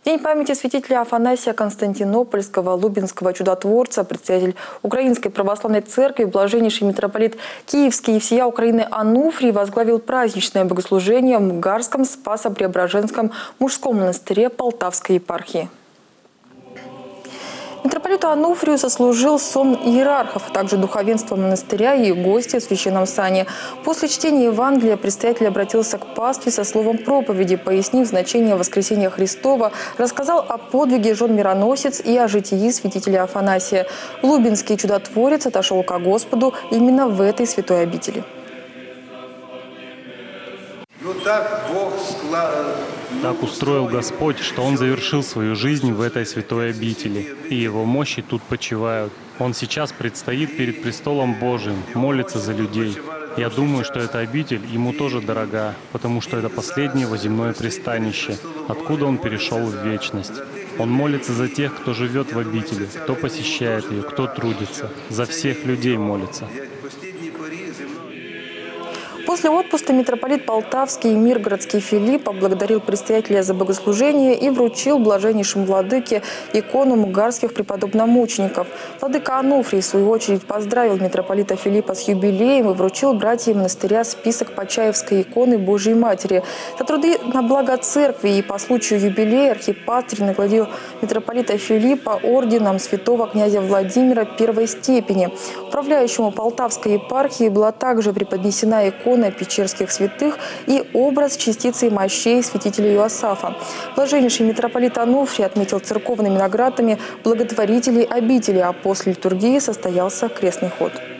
День памяти святителя Афанасия Константинопольского, лубенского чудотворца, предстоятель Украинской православной церкви, блаженнейший митрополит Киевский и всея Украины Ануфрий возглавил праздничное богослужение в Мгарском Спасо-Преображенском мужском монастыре Полтавской епархии. Митрополиту Ануфрию сослужил сон иерархов, а также духовенство монастыря и гости в священном сане. После чтения Евангелия предстоятель обратился к пастве со словом проповеди, пояснив значение воскресения Христова, рассказал о подвиге жен мироносец и о житии святителя Афанасия. Лубенский чудотворец отошел ко Господу именно в этой святой обители. Так устроил Господь, что Он завершил свою жизнь в этой святой обители, и Его мощи тут почивают. Он сейчас предстоит перед престолом Божиим, молится за людей. Я думаю, что эта обитель Ему тоже дорога, потому что это последнее Его земное пристанище, откуда Он перешел в вечность. Он молится за тех, кто живет в обители, кто посещает ее, кто трудится. За всех людей молится. После отпуска митрополит Полтавский и Миргородский Филипп поблагодарил предстоятеля за богослужение и вручил блаженнейшему владыке икону мгарских преподобномучеников. Владыка Ануфрий, в свою очередь, поздравил митрополита Филиппа с юбилеем и вручил братьям монастыря список Почаевской иконы Божией Матери. За труды на благо церкви и по случаю юбилея архипастырь наградил митрополита Филиппа орденом святого князя Владимира первой степени. Управляющему Полтавской епархии была также преподнесена икона печерских святых и образ частицы мощей святителя Иосафа. Блаженнейший митрополит Ануфрий отметил церковными наградами благотворителей обители, а после литургии состоялся крестный ход.